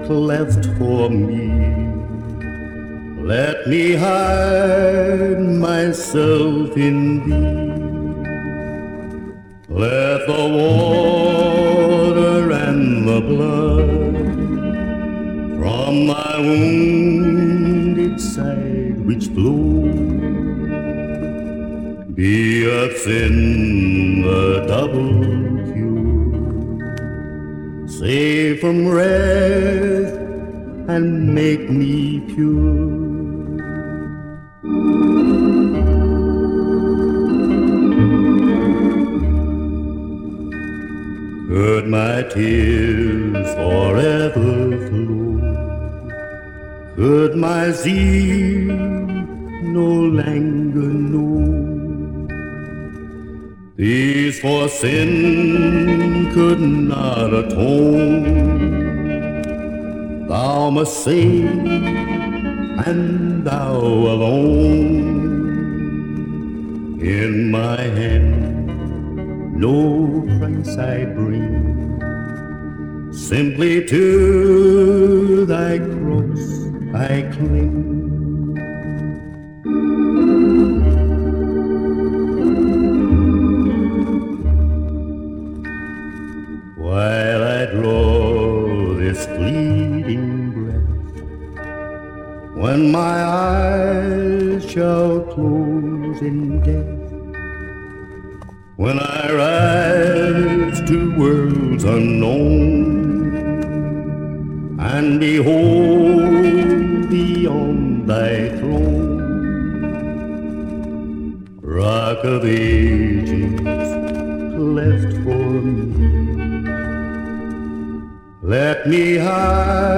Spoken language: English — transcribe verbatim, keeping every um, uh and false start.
cleft for me. Let me hide myself in thee. Let the water and the blood from my wounded side which flow be a thin, a double cure, save from wrath and make me pure. Could my tears forever flow? Could my zeal no longer know? These for sin could not atone. Thou must save, and thou alone. In my hand no price I bring, simply to thy cross I cling. While I draw this fleeting breath, when my eyes shall close in death, when I rise to worlds unknown and behold thee on thy throne, Rock of Ages, cleft for me, let me hide